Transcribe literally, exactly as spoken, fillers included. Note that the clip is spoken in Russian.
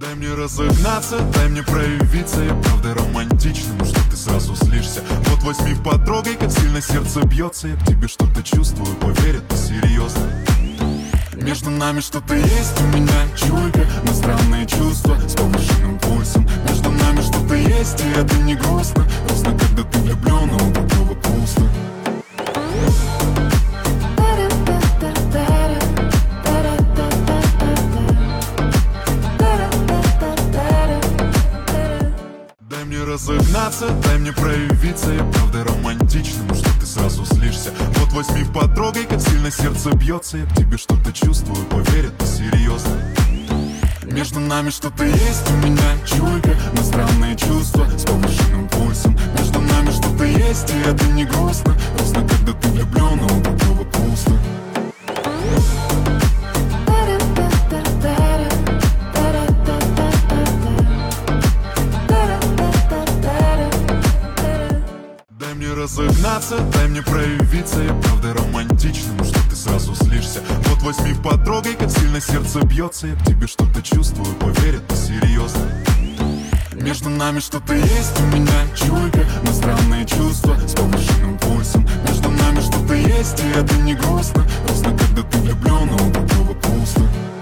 Дай мне разогнаться, дай мне проявиться. Я правда романтичный, но что ты сразу злишься? Вот возьми, потрогай, как сильно сердце бьется. Я к тебе что-то чувствую, поверь, это серьезно. Между нами что-то есть, у меня чуйка на странные чувства с повышенным пульсом. Между нами что-то есть, и это не грустно. Грустно, когда ты влюблен, а у другого пусто. Дай мне разогнаться, дай мне проявиться. Я правда романтичный, но что ты сразу злишься? Вот возьми, потрогай, как сильно сердце бьется. Я к тебе что-то чувствую, поверь, это серьезно. Между нами что-то есть, у меня чуйка на странные чувства с повышенным пульсом. Между нами что-то есть, и это не грустно. Грустно, когда ты влюблен, а у другого пусто. Дай мне разогнаться, дай мне проявиться. Я правда романтичный, но что ты сразу злишься? Вот возьми, потрогай, как сильно сердце бьется. Я к тебе что-то чувствую, поверь, это серьезно. Между нами что-то есть, у меня чуйка на странные чувства с повышенным пульсом. Между нами что-то есть, и это не грустно. Грустно, когда ты влюблен, а у другого пусто.